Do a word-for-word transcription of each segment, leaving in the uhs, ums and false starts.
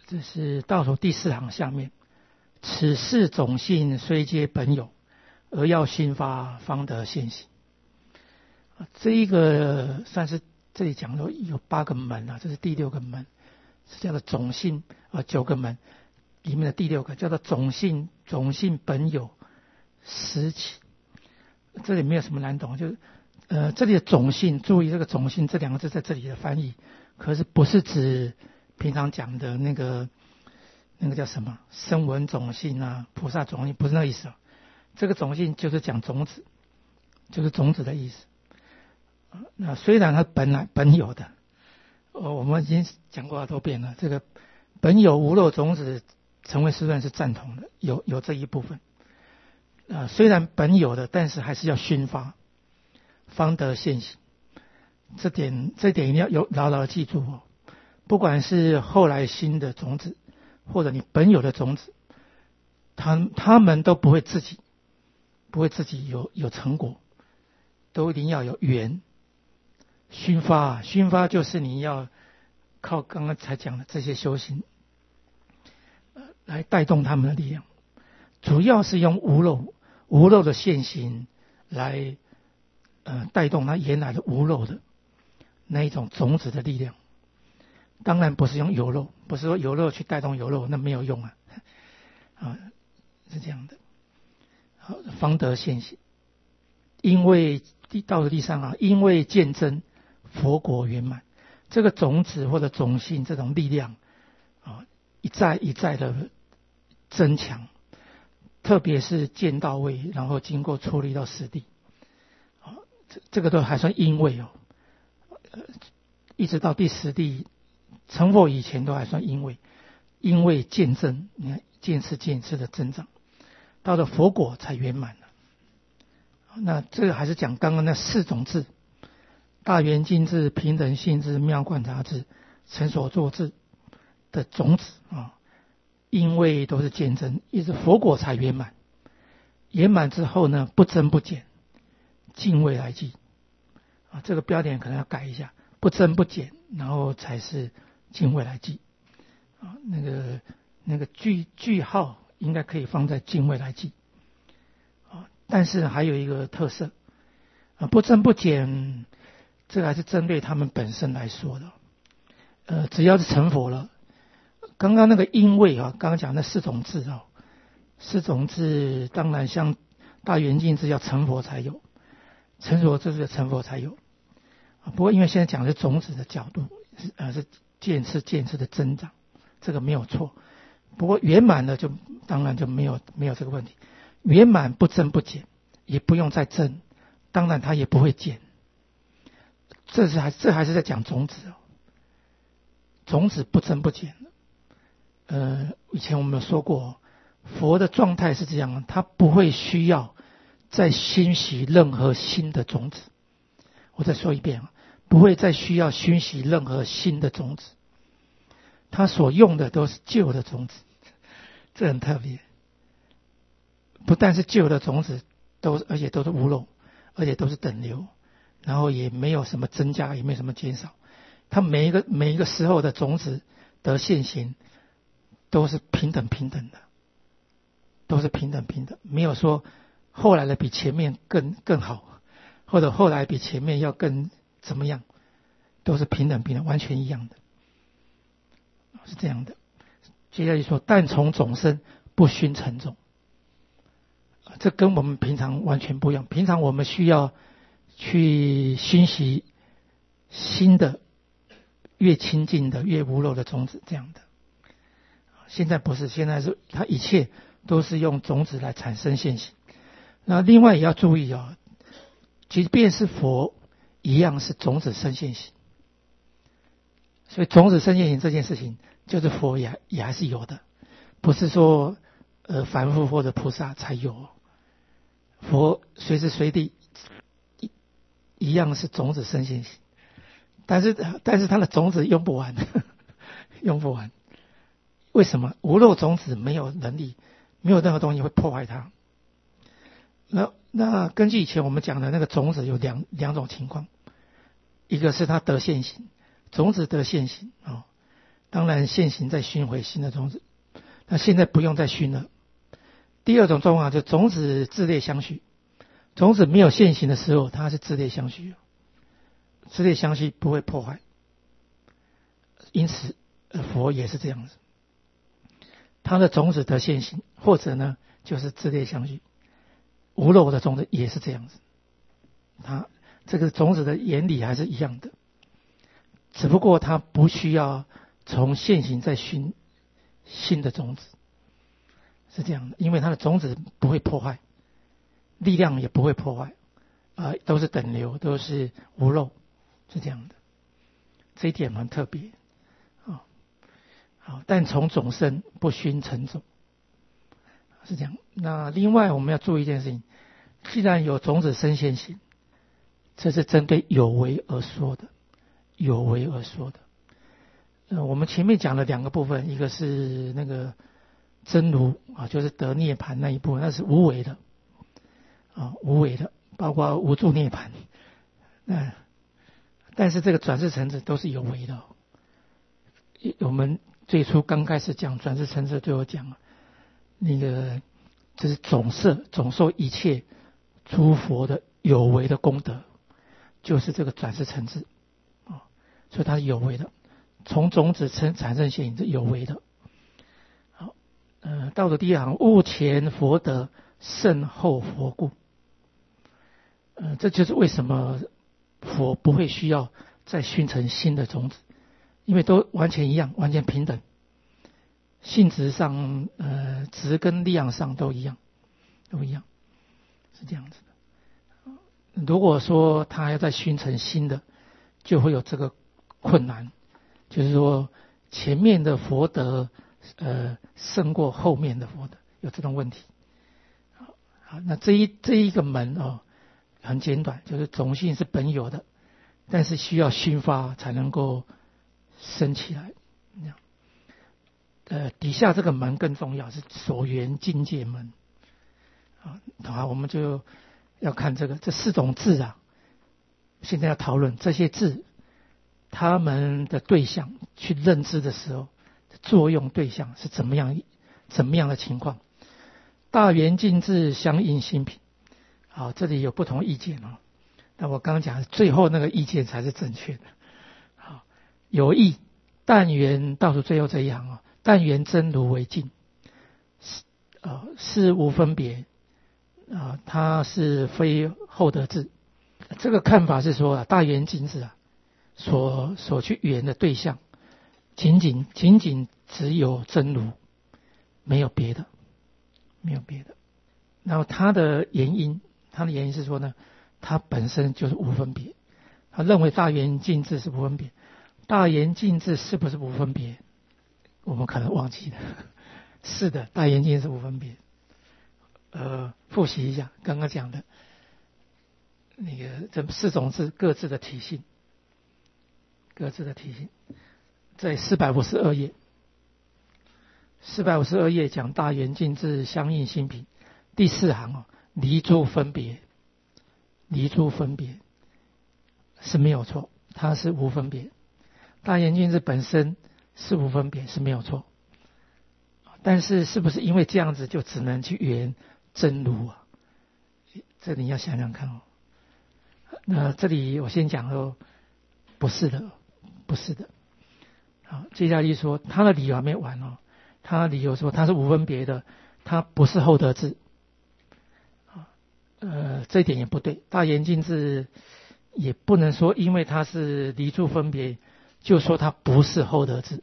这是倒数第四行下面，此四种性虽皆本有，而要熏发方得现行。这一个算是这里讲的有八个门啊，这是第六个门，是叫做种性啊，九个门里面的第六个叫做种性，种性本有实起。这里没有什么难懂，就是呃这里的种性，注意这个种性这两个字在这里的翻译，可是不是指平常讲的那个那个叫什么声闻种性啊、菩萨种性，不是那个意思。这个种性就是讲种子，就是种子的意思。那虽然它本来本有的，呃，我们已经讲过好多遍了，这个本有无漏种子，成为师论是赞同的，有有这一部分。啊、呃，虽然本有的，但是还是要熏发，方得现行。这点这点一定要有牢牢的记住哦。不管是后来新的种子，或者你本有的种子，他他们都不会自己不会自己有有成果，都一定要有缘。熏发，熏发就是你要靠刚刚才讲的这些修行，呃，来带动他们的力量，主要是用无漏无漏的现行来呃带动它原来的无漏的那一种种子的力量。当然不是用有漏，不是说有漏去带动有漏，那没有用啊，啊，是这样的。好，方得现行，因为到了第三行，因为见真佛果圆满，这个种子或者种性这种力量啊，一再一再的增强，特别是见到位，然后经过处理到实地，啊，这这个都还算因位哦，呃，一直到第十地成佛以前都还算因位，因为见证，你看见次见次的增长，到了佛果才圆满了。那这个还是讲刚刚那四种智：大圆镜智、平等性智、妙观察智、成所作智的种子啊，因为都是见证，一直佛果才圆满。圆满之后呢，不增不减，尽未来际啊，这个标点可能要改一下，不增不减，然后才是尽未来际啊，那个那个句句号应该可以放在尽未来际啊，但是还有一个特色啊，不增不减，这个还是针对他们本身来说的。呃，只要是成佛了，刚刚那个因为啊，刚刚讲那四种智啊，四种智当然像大圆镜智要成佛才有，成佛智是成佛才有啊。不过因为现在讲的是种子的角度，是呃是渐次渐次的增长，这个没有错。不过圆满了就当然就没有没有这个问题，圆满不增不减，也不用再增，当然它也不会减。这是还这还是在讲种子哦，种子不增不减。呃，以前我们有说过，佛的状态是这样，他不会需要再熏习任何新的种子。我再说一遍啊，不会再需要熏习任何新的种子，他所用的都是旧的种子，这很特别。不但是旧的种子，都而且都是无漏，而且都是等流，然后也没有什么增加，也没有什么减少。他每一个每一个时候的种子得现行，都是平等平等的，都是平等平等，没有说后来的比前面更更好，或者后来比前面要更怎么样，都是平等平等，完全一样的，是这样的。接下来说，但从种生不熏成种，这跟我们平常完全不一样。平常我们需要去熏习新的越亲近的越无漏的种子，这样的。现在不是，现在是它一切都是用种子来产生现行。那另外也要注意啊、哦，即便是佛一样是种子生现行，所以种子生现行这件事情，就是佛也也还是有的，不是说呃凡夫或者菩萨才有，佛随时随地一一样是种子生现行，但是但是它的种子用不完，用不完。为什么？无漏种子没有能力，没有任何东西会破坏它。那那根据以前我们讲的那个种子有两两种情况，一个是它得现行，种子得现行啊、哦， 当然现行再熏回新的种子，那现在不用再熏了。第二种状况就种子自列相续，种子没有现行的时候，它是自列相续，自列相续不会破坏，因此佛也是这样子，它的种子得现行，或者呢就是自列相续。无漏的种子也是这样子，它这个种子的原理还是一样的，只不过它不需要从现行再熏新的种子，是这样的，因为它的种子不会破坏，力量也不会破坏，呃，都是等流，都是无漏，是这样的，这一点很特别啊。好，但从种生不熏成种，是这样。那另外我们要注意一件事情，既然有种子生现行，这是针对有为而说的，有为而说的。呃，我们前面讲了两个部分，一个是那个真如啊，就是得涅槃那一部分，那是无为的啊，无为的，包括无住涅槃。那但是这个转世成子都是有为的。我们最初刚开始讲转世成子，对我讲那个这是总摄总受一切诸佛的有为的功德，就是这个转世成子啊，所以它是有为的。从种子生产生现行是有为的。好，呃，到了第二行，悟前佛德，胜后佛故。呃，这就是为什么佛不会需要再熏成新的种子，因为都完全一样，完全平等，性质上、呃，质跟量上都一样，都一样，是这样子的。如果说他要再熏成新的，就會有這個困難，就是說前面的佛德呃勝過後面的佛德，有這種問題。好，那這一這一個門哦很簡短，就是種性是本有的，但是需要熏發才能夠升起來。呃，底下這個門更重要，是所緣境界門。好，我們就要看這個這四種字啊，現在要討論這些字他們的對象去認知的時候，作用對象是怎麼樣怎麼樣的情況。大圓淨智相應心品，好，這裡有不同意見哦。但我剛剛講最後那個意見才是正確的。好，有義但圓倒數最後這一行哦，但圓真如為淨，是呃是無分別啊，它是非後得智。這個看法是說啊，大圓淨智啊，所所去緣的對象，僅僅僅僅只有真如，沒有別的，沒有別的。然後它的原因，它的原因是說呢，它本身就是無分別。他認為大圓淨智是無分別，大圓淨智是不是無分別？我們可能忘記了。是的，大圓淨是無分別。呃，複習一下剛剛講的那個這四種字各自的體性，各自的體性，在四百五十二頁，四百五十二頁講大圓淨智相應心品，第四行哦，離諸分別，離諸分別是沒有錯，它是無分別。大圓淨智本身是無分別是沒有錯，但是是不是因為這樣子就只能去緣真如啊？這你要想想看哦。那這裡我先講說，不是的，不是的。好，接下來說他的理由還沒完哦，他的理由說他是無分別的，他不是後得智。呃，這一點也不對，大圓淨智也不能說因為他是離諸分別，就說他不是後得智。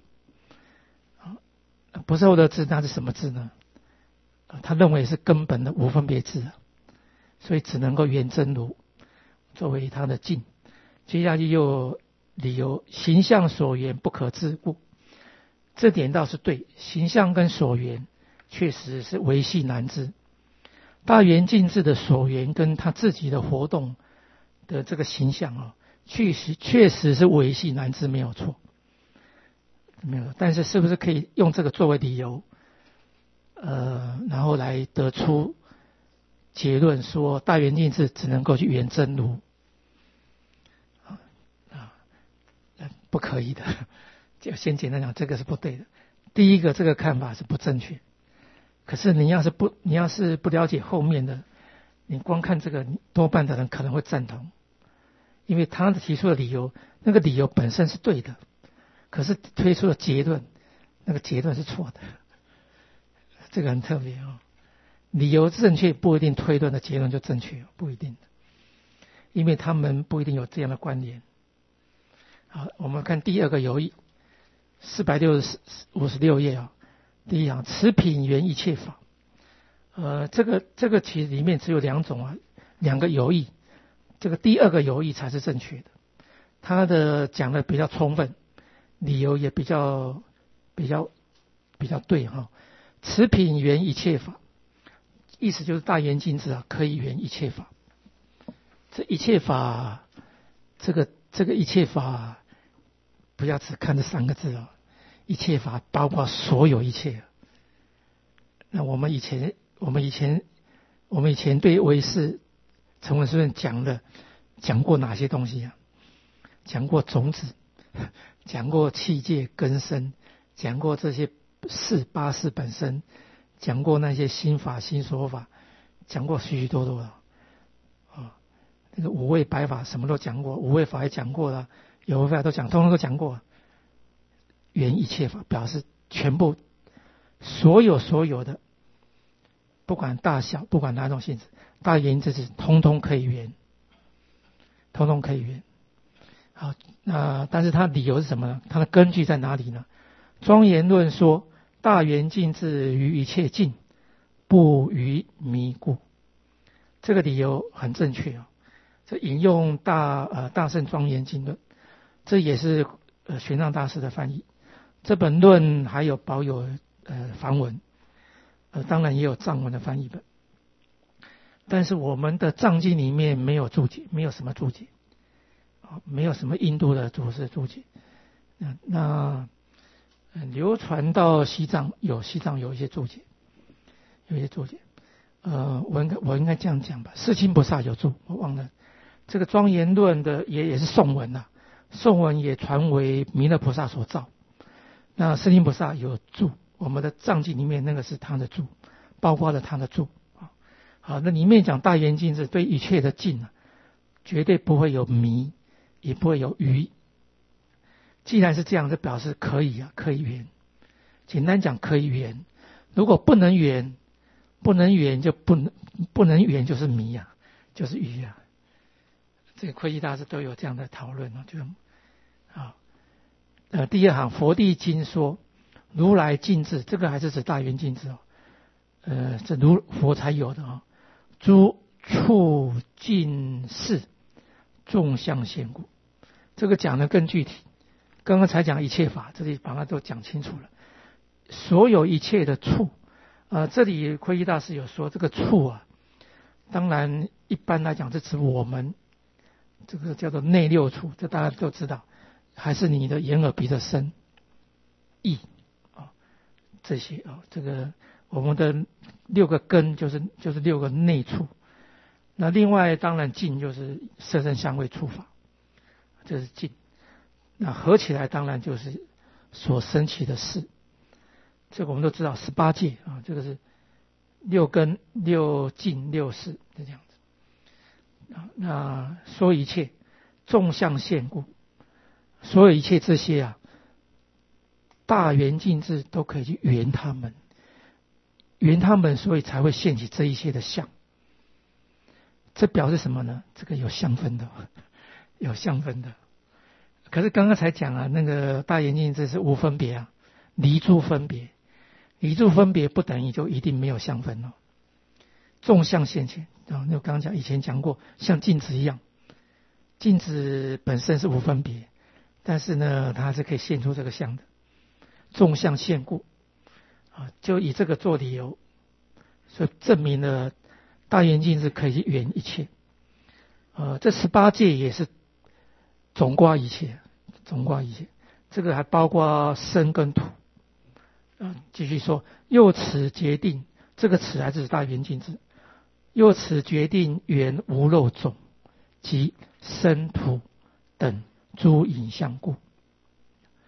不是後得智，那是什麼智呢？他認為是根本的無分別智，所以只能夠緣真如作為他的境。接下去又理由形象所緣不可知故，這點倒是對，形象跟所緣確實是微細難知。大圓淨智的所緣跟他自己的活動的這個形象啊，確實確實是微細難知，沒有錯，沒有。但是是不是可以用這個作為理由，呃，然後來得出結論說大圓淨智只能夠去緣真如？啊啊，不可以的， 就先简单讲，这个是不对的。第一个，这个看法是不正确。可是你要是不，你要是不了解后面的，你光看这个，多半的人可能会赞同，因为他提出的理由，那个理由本身是对的，可是推出的结论，那个结论是错的。这个很特别哦，理由正确不一定推论的结论就正确，不一定的，因为他们不一定有这样的关联。好，我们看第二个有义，四百六十五十六页啊。第一行，此品原一切法。呃，这个这个其实里面只有两种啊，两个有义，这个第二个有义才是正确的，他的讲的比较充分，理由也比较比较比较对哈。此品原一切法，意思就是大圆镜智啊，可以圆一切法。这一切法，这个这个一切法，不要只看这三个字哦。一切法包括所有一切。那我们以前，我们以前，我们以前对唯识陈文书院讲的，讲过哪些东西啊？讲过种子，讲过器界根身，讲过这些事八事本身，讲过那些心法心说法，讲过许许多多的啊。那个五位百法什么都讲过，五位法也讲过了，有位法都讲，通通都讲过。圆一切法表示全部所有所有的，不管大小，不管哪种性质，大圆这是通通可以圆，通通可以圆。好，那但是它理由是什么呢？它的根据在哪里呢？庄严论说，大圆镜智于一切境，不于迷故。这个理由很正确啊。这引用大呃大圣庄严经论，这也是呃玄奘大师的翻译。这本论还有保有呃梵文，呃当然也有藏文的翻译本，但是我们的藏经里面没有注解，没有什么注解，啊，没有什么印度的祖师注解。那那、呃、流传到西藏有西藏有一些注解，有一些注解。呃，我应该我应该这样讲吧，世亲菩萨有注，我忘了。这个庄严论的也也是颂文呐、啊，颂文也传为弥勒菩萨所造。那世亲菩萨有注，我们的藏经里面那个是他的注，包括了他的注啊。好，那里面讲大圆镜是对一切的镜啊，绝对不会有迷，也不会有愚。既然是这样，就表示可以啊，可以圆。简单讲可以圆，如果不能圆，不能圆就不能不能圆就是迷啊，就是愚啊。这个慧基大师都有这样的讨论啊，就啊。呃，第二行佛地经说，如来镜智，这个还是指大圆镜智哦。呃，这如佛才有的啊、哦。诸处境事，众相现故。这个讲的更具体。刚刚才讲一切法，这里把它都讲清楚了。所有一切的处，呃，这里慧基大师有说，这个处啊，当然一般来讲是指我们这个叫做内六处，这大家都知道。还是你的眼耳鼻的身意啊，这些啊，这个我们的六个根就是就是六个内处。那另外当然境就是色声香味触法，这是境。那合起来当然就是所生起的事。这个我们都知道十八界啊，这个是六根六境六事是这样子啊。那说一切众相现故。所有一切这些啊，大圆镜智都可以去圆他们，圆他们，所以才会现起这一切的相。这表示什么呢？这个有相分的，有相分的。可是刚刚才讲啊，那个大圆镜智是无分别啊，离诸分别，离诸分别不等于就一定没有相分哦。众相现前啊，那我刚刚讲以前讲过，像镜子一样，镜子本身是无分别。但是呢，它是可以现出这个相的，众相现故啊，就以这个做理由，所以证明了大圆镜是可以圆一切。呃，这十八界也是总括一切，总括一切，这个还包括生跟土。啊，继续说，又此决定，这个此还是大圆镜智，又此决定圆无漏种及生土等。诸影像故，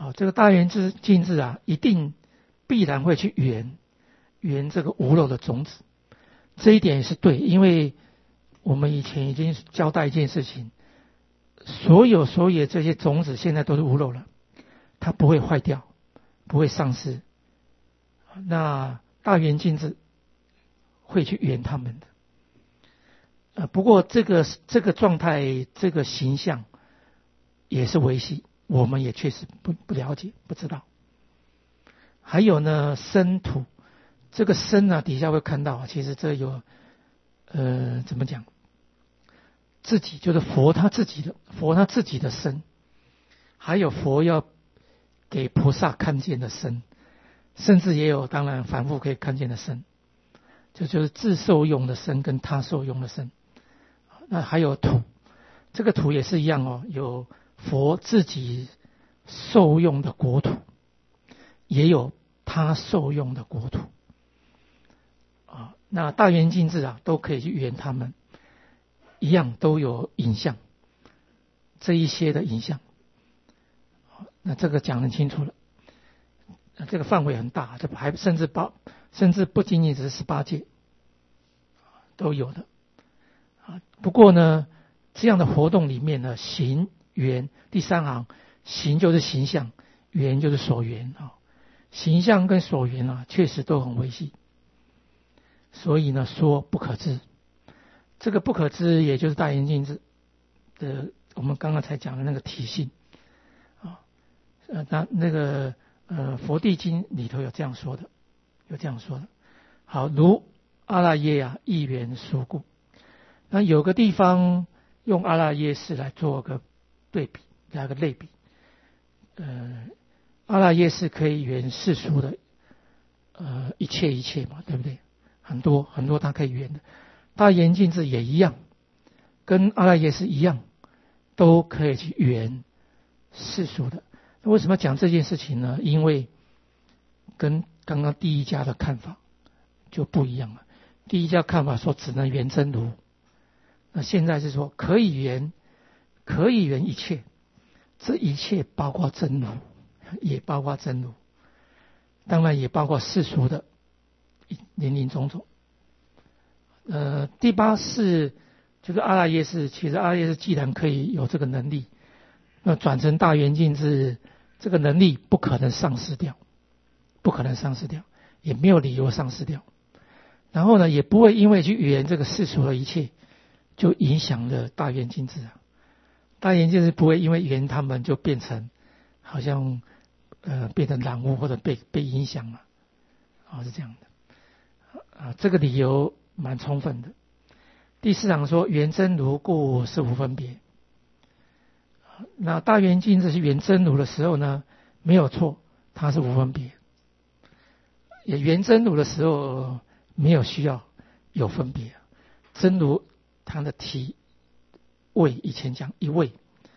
好，这个大圆智镜智啊，一定必然会去圆圆这个无漏的种子，这一点也是对，因为我们以前已经交代一件事情，所有所有这些种子现在都是无漏了，它不会坏掉，不会丧失。那大圆镜智会去圆它们的。呃，不过这个这个状态，这个形象也是维系，我们也确实不不了解，不知道。还有呢，生土，这个生呢底下会看到，其实这有呃怎么讲？自己就是佛他自己的佛他自己的身，还有佛要给菩萨看见的身，甚至也有当然凡夫可以看见的身，这就是自受用的身跟他受用的身。那还有土，这个土也是一样哦，有佛自己受用的国土，也有他受用的国土啊。那大圆镜智啊，都可以去圆他们，一样都有影像，这一些的影像。那这个讲得清楚了，那这个范围很大，这还甚至包，甚至不仅仅只是十八界，都有的。不过呢，这样的活动里面呢，形缘第三行，形就是形象，缘就是所缘啊。形象跟所缘啊，确实都很微细，所以呢，说不可知。这个不可知，也就是大圆镜智的，我们刚刚才讲的那个体性啊。呃，那那个呃，佛地经里头有这样说的，有这样说的。好，如阿赖耶啊，一缘殊故。那有个地方用阿赖耶识来做个对比，来个类比。呃，阿赖耶识可以圆世俗的呃一切一切嘛，对不对？很多很多它可以圆的。大圆镜智也一样，跟阿赖耶识一样，都可以去圆世俗的。那为什么讲这件事情呢？因为跟刚刚第一家的看法就不一样了。第一家看法说只能圆真如。那现在是说可以圆，可以圆一切，这一切包括真如，也包括真如，当然也包括世俗的林林种种。呃，第八是就是阿赖耶识，其实阿赖耶识既然可以有这个能力，那转成大圆镜智，这个能力不可能丧失掉，不可能丧失掉，也没有理由丧失掉。然后呢，也不会因为去圆这个世俗的一切，就影响了大圆镜智啊。大圆镜智不会因为圆他们就变成好像呃变成染污或者被被影响了，啊、哦、是这样的啊，这个理由蛮充分的。第四行说圆真如故是无分别。那大圆镜智是圆真如的时候呢，没有错，它是无分别。也圆真如的时候没有需要有分别，真如它的体位以前讲一位，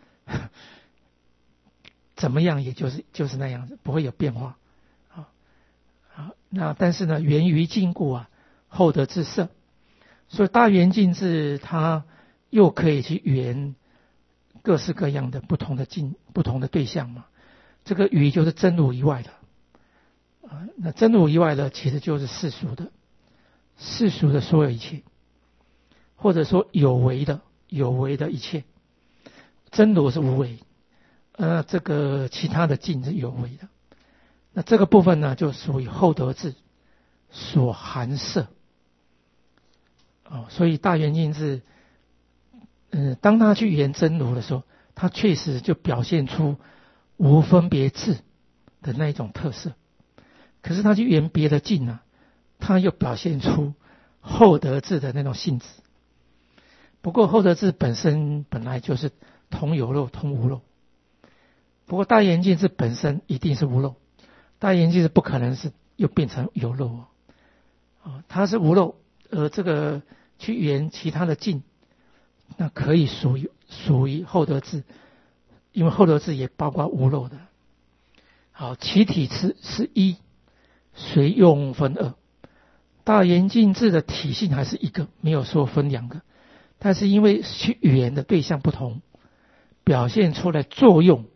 怎么样也就是就是那样子，不会有变化啊啊。那但是呢，源于禁故啊，后得自色，所以大圆镜智它又可以去圆各式各样的不同的境、不同的对象嘛。这个于就是真如以外的啊，那真如以外的其实就是世俗的，世俗的所有一切，或者说有为的、有为的一切。真如是无为，呃，这个其他的境是有为的。那这个部分呢，就属于后得智所含摄。哦，所以大圆镜智，嗯、呃，当他去圆真如的时候，他确实就表现出无分别智的那一种特色。可是他去圆别的境呢，他又表现出后得智的那种性质。不过后得智本身本来就是同有漏同无漏，不过大圆镜智本身一定是无漏，大圆镜智不可能是又变成有漏哦，哦它是无漏，而这个去圆其他的境，那可以属于属于后得智，因为后得智也包括无漏的。好，其体是是一，随用分二。大圆镜智的体性还是一个，没有说分两个，但是因为去圆的对象不同，表现出来作用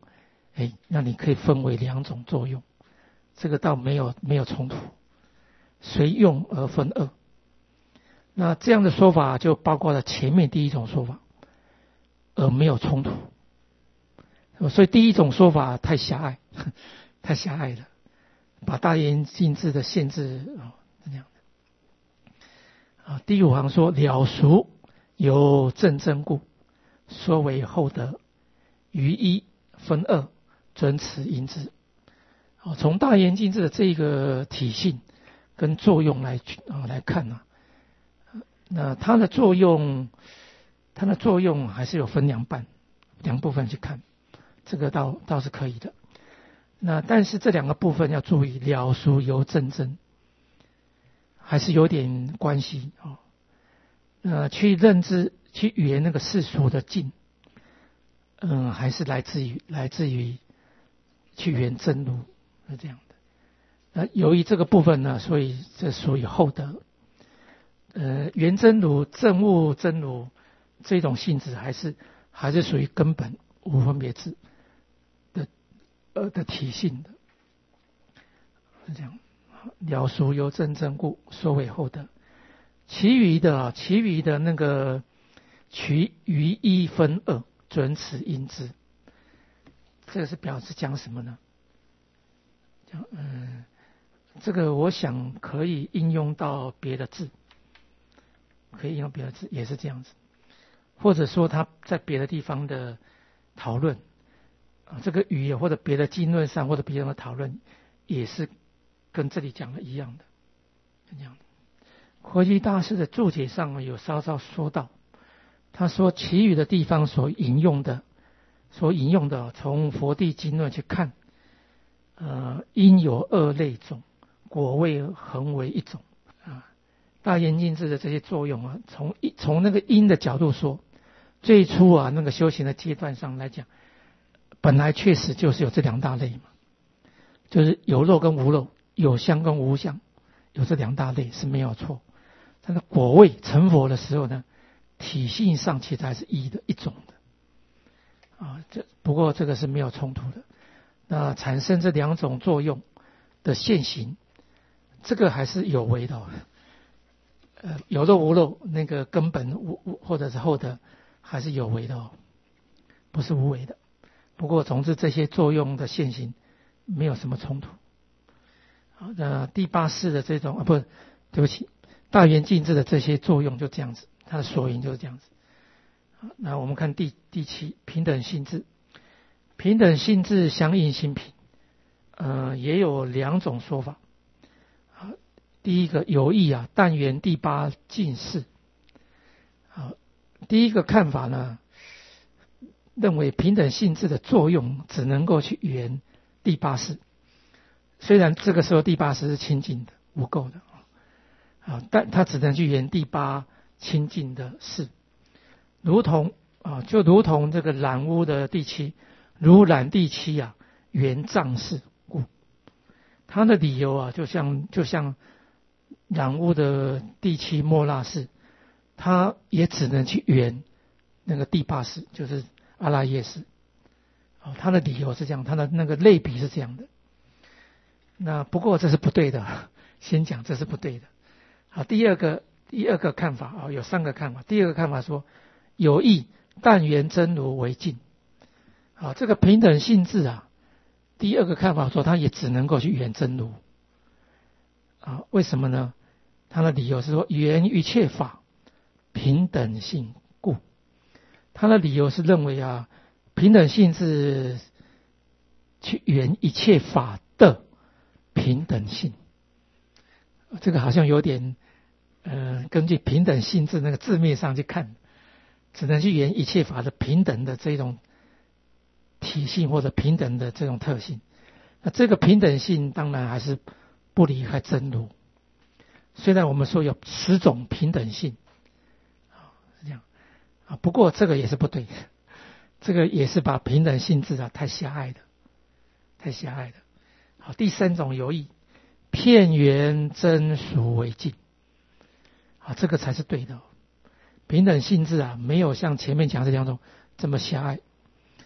哎，那你可以分为两种作用，这个倒没有没有冲突，随用而分二。那这样的说法就包括了前面第一种说法，而没有冲突。所以第一种说法太狭隘，太狭隘了，把大言禁智的限制啊，这样的。啊，第五行说了俗由正真故，说为后得，于一分二，准此因之。啊，从大言禁智的这个体性跟作用来啊来看呢、啊，那它的作用，它的作用还是有分两半，两部分去看。这个倒倒是可以的，那但是这两个部分要注意，了俗由正真，还是有点关系啊、哦。呃，去认知、去语言那个世俗的境，嗯，还是来自于来自于去圆真如，是这样的。那由于这个部分呢，所以这属于后得。呃，圆真如、正悟真如这种性质，还是还是属于根本无分别智的呃的体性的，是这样。了俗由正真故，说为后得。其余的，其余的那个取于一分二，准此因之。这个是表示讲什么呢？讲嗯，这个我想可以应用到别的字，可以应用别的字也是这样子，或者说他在别的地方的讨论啊，这个语言或者别的经论上或者别人的讨论，也是跟这里讲的一样的，是这样的。国基大师的注解上有稍稍说到，他说其余的地方所引用的，所引用的从佛地经论去看，呃，因有二类种，果位恒为一种啊。大言禁智的这些作用啊，从一从那个因的角度说，最初啊那个修行的阶段上来讲，本来确实就是有这两大类嘛，就是有肉跟无肉，有相跟无相，有这两大类是没有错。但是果位成佛的时候呢，体性上其实还是一的一种的啊。这不过这个是没有冲突的。那产生这两种作用的现行，这个还是有为的、哦。呃，有肉无肉，那个根本无或者是后的，还是有为的哦，不是无为的。不过总之这些作用的现行没有什么冲突。好，那第八式的这种啊，不，对不起。大圆镜智的这些作用就这样子，它的索引就是这样子。那我们看第第七平等性质，平等性质相应心品，呃，也有两种说法。第一个有意啊，但圆第八境事。好，第一个看法呢，认为平等性质的作用只能够去圆第八识，虽然这个时候第八识是清净的、无垢的。啊，但它只能去圆第八清净的事，如同啊，就如同这个染污的第七，如染第七啊，圆藏事故。它的理由啊，就像就像染污的第七末那识，它也只能去圆那个第八识，就是阿赖耶识。哦，它的理由是这样，它的那个类比是这样的。那不过这是不对的，先讲这是不对的。好，第二个第二个看法啊、哦，有三个看法。第二个看法说，有意但圆真如为净。好，这个平等性质啊，第二个看法说，它也只能够去圆真如。啊，为什么呢？他的理由是说，圆一切法平等性故。他的理由是认为啊，平等性质去圆一切法的平等性。这个好像有点，呃，根据平等性质那个字面上去看，只能去圆一切法的平等的这种体性或者平等的这种特性。那这个平等性当然还是不离开真如。虽然我们说有十种平等性，啊，是这样啊，不过这个也是不对的，这个也是把平等性质啊太狭隘的，太狭隘的。好，第三种有意。片圆真俗为净，啊，这个才是对的、哦。平等性质啊，没有像前面讲这两种这么狭隘。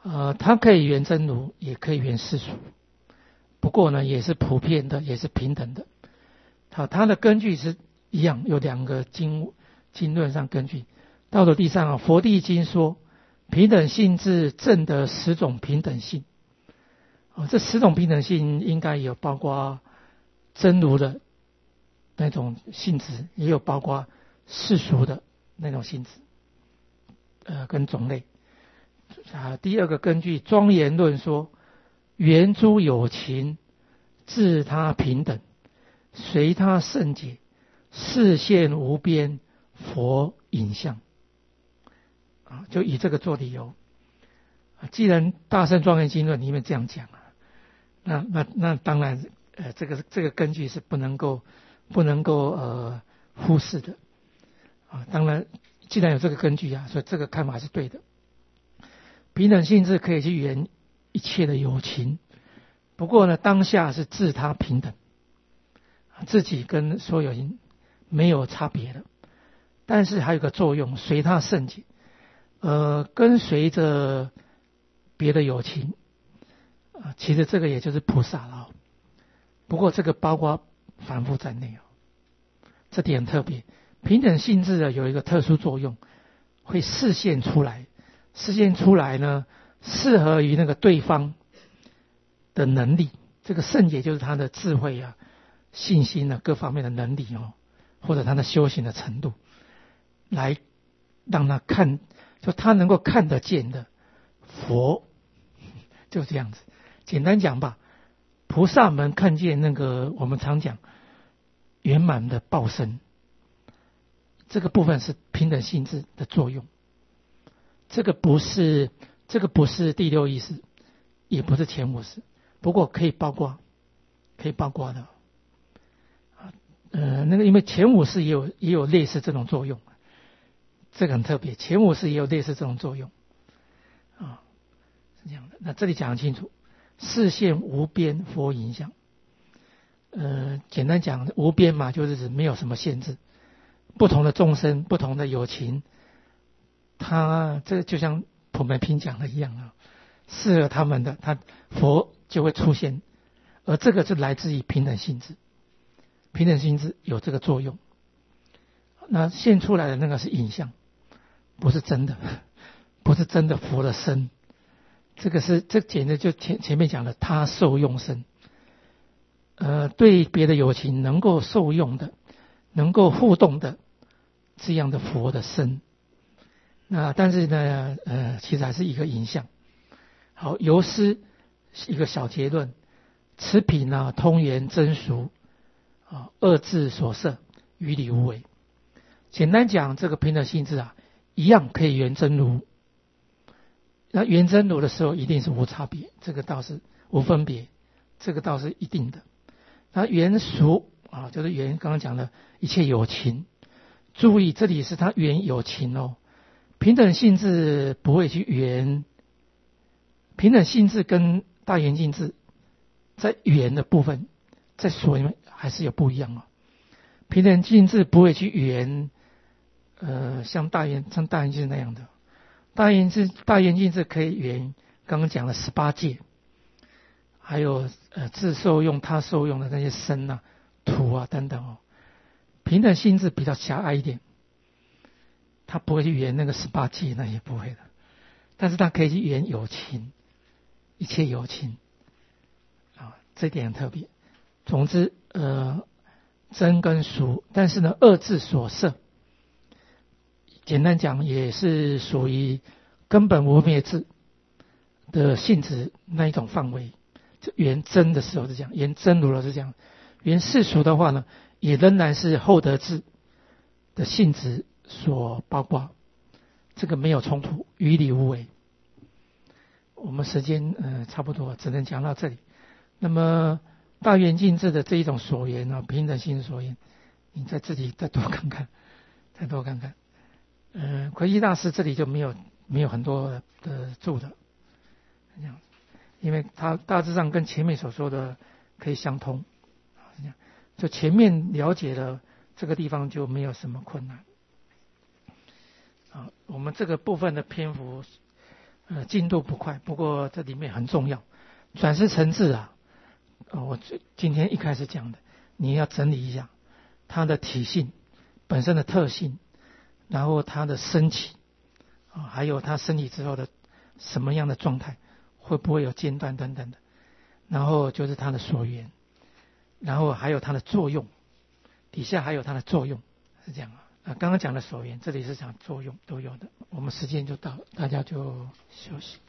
呃，它可以圆真如，也可以圆世俗，不过呢，也是普遍的，也是平等的。好，它的根据是一样，有两个经经论上根据。道德第三啊，佛地经说，平等性质证的十种平等性。哦，这十种平等性应该有包括真如的那种性质，也有包括世俗的那种性质，呃，跟种类。啊，第二个根据庄严论说，缘诸有情，自他平等，随他圣解，视现无边，佛影像。啊，就以这个做理由。既然大乘庄严经论里面这样讲啊，那那那当然，呃，这个这个根据是不能够不能够呃忽视的啊。当然，既然有这个根据啊，所以这个看法是对的。平等性质可以去圆一切的有情，不过呢，当下是自他平等，自己跟所有人没有差别的，但是还有个作用，随他圣解，呃，跟随着别的有情。啊，其实这个也就是菩萨了，不过这个包括凡夫在内哦，这点特别。平等性质的有一个特殊作用，会示现出来，示现出来呢，适合于那个对方的能力。这个圣解就是他的智慧啊、信心啊各方面的能力哦，或者他的修行的程度，来让他看，就他能够看得见的佛，就这样子。简单讲吧，菩萨们看见那个我们常讲圆满的报身，这个部分是平等性质的作用。这个不是这个不是第六意识，也不是前五识，不过可以包括，可以包括的。呃，那个因为前五识也有也有类似这种作用，这个很特别，前五识也有类似这种作用，啊，是这样的。那这里讲得清楚。视现无边佛影像，呃，简单讲，无边嘛，就是指没有什么限制，不同的众生，不同的有情，他这就像普门品讲的一样啊，适合他们的，他佛就会出现，而这个是来自于平等性质，平等性质有这个作用。那现出来的那个是影像，不是真的，不是真的佛的身。这个是这简直就前前面讲的他受用身，呃，对别的有情能够受用的、能够互动的这样的佛的身。那但是呢，呃，其实还是一个影像。好，由师一个小结论：此品呢，通圆真俗啊，二字所摄，于理无为。简单讲，这个平等性质啊，一样可以圆真如。那圆真如的时候一定是无差别，这个倒是无分别，这个倒是一定的。那圆俗啊，就是圆刚刚讲的一切有情，注意这里是它圆有情哦，平等性质不会去圆，平等性质跟大圆净智在圆的部分，在所里面还是有不一样哦。平等性质不会去圆，呃，像大圆像大圆净智那样的。大圆智大圆净智可以圆刚刚讲的十八界，还有呃自受用他受用的那些身啊、土啊等等哦。平等性质比较狭隘一点，他不会去圆那个十八界，那也不会的。但是他可以去圆有情，一切有情啊，这点很特别。总之，呃，真跟俗，但是呢，二字所摄。简单讲，也是属于根本无灭智的性质那一种范围。圆真的时候是这样，圆真如的是这样，圆世俗的话呢，也仍然是后得智的性质所包括，这个没有冲突，于理无为。我们时间呃差不多，只能讲到这里。那么大圆净智的这一种所缘啊，平等性所缘，你再自己再多看看，再多看看。呃，魁基大师这里就没有没有很多的注的，这样，因为他大致上跟前面所说的可以相通，这样，就前面了解了这个地方就没有什么困难。啊，我们这个部分的篇幅呃进度不快，不过这里面很重要。转识成智啊，呃，我今天一开始讲的，你要整理一下它的体性本身的特性，然后它的升起啊，还有它升起之后的什么样的状态，会不会有间断等等的，然后就是它的所缘，然后还有它的作用，底下还有它的作用，是这样啊。啊，刚刚讲的所缘，这里是讲作用都有的。我们时间就到了，大家就休息。